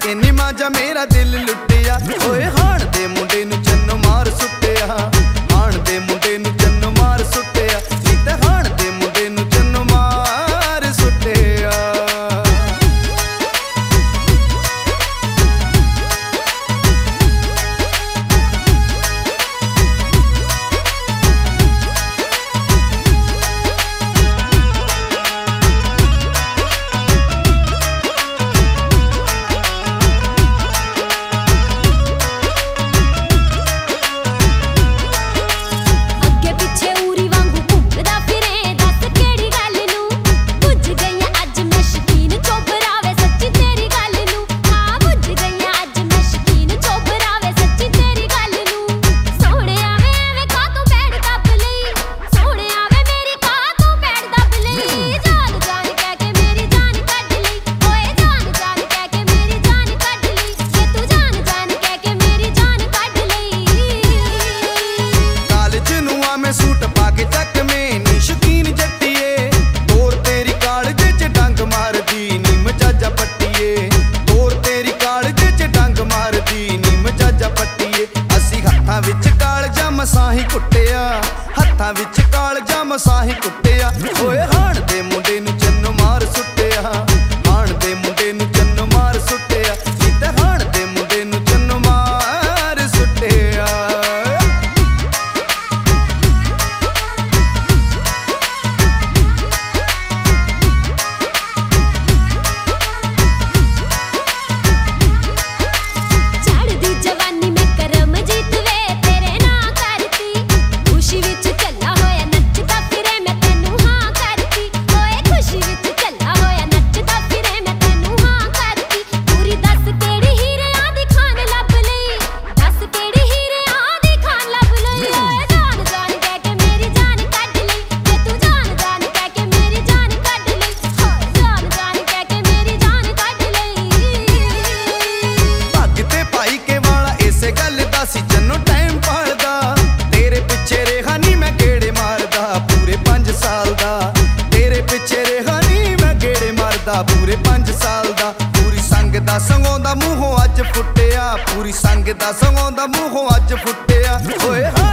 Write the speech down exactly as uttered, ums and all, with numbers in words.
के निमा जा मेरा दिल लुटिया। ओए हाण दे मुंडे नू चन्नो मार सुटिया, हाण दे मुंडे नू चन्नो मार सुटिया, नी ते हाण दे मुंडे नू चन्नो मार सुटिया। सूट पाके चक में नी शकीन जट्टिए, तोर तेरी कालजे च डंग मारदी नी मजाजा पट्टिए, तोर तेरी कालजे च डंग मारदी नी मजाजा पट्टिए। असी हत्थां विच कालजा मसाही कुट्टिया, हत्थां विच कालजा मसाही कुट्टिया। ओए हाण दे मुंडे नू चन्नो मार सुट्टिया, हाण दे मुंडे नू चन्नो मार सुट्टिया, नी ते हाण दे मुंडे नू चन्नो मार सुट्टिया। पूरे पंज साल दा पूरी संग दा संगों दा मूहों अज फुटिया, पूरी संग दा संगों दा मूहों अज फुटिया। ओए